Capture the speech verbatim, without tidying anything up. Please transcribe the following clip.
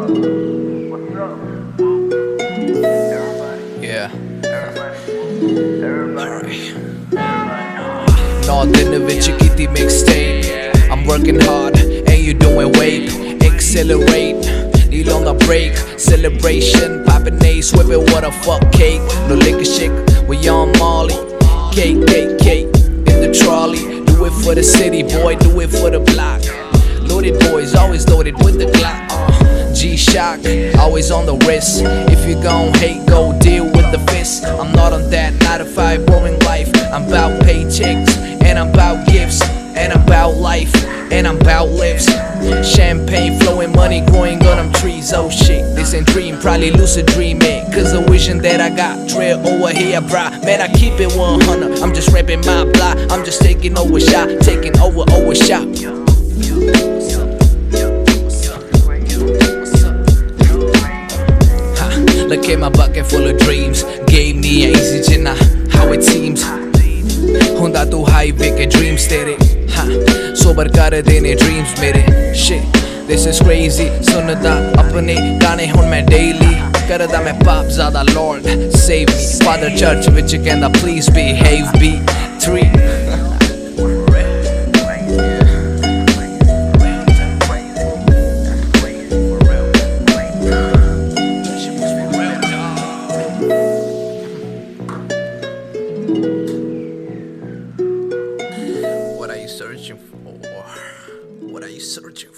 Yeah. Alright. Nothing of it, you get the mixtape. I'm working hard, and you doing weight. Accelerate, need on the break. Celebration, poppin' A's, whippin' what a fuck cake. No liquor shake, we on Molly. Cake, cake, cake, in the trolley. Do it for the city, boy, do it for the block. Loaded boys, always loaded with the Glock. uh, G-Shock, always on the wrist. If you gon' hate, go deal with the fist. I'm not on that nine to five boring life. I'm about paychecks, and I'm about gifts, and I'm about life, and I'm about lives. Champagne flowing, money growing on them trees. Oh shit, this ain't dream, probably lucid dreaming. Cause the vision that I got, trail over here, brah. Man, I keep it one hundred, I'm just rapping my block. I'm just taking over shot, taking over, over shot. Look at my bucket full of dreams. Gave me an easy chinna, how it seems. Honda tu highway के dreams तेरे, हाँ sober कर देने dreams मेरे. Shit, this is crazy. सुनता अपने गाने हुन मैं daily. करदा मैं पाप ज़्यादा Lord save me. Father church विच कहंदा please behave. B three. What are you searching for? What are you searching for?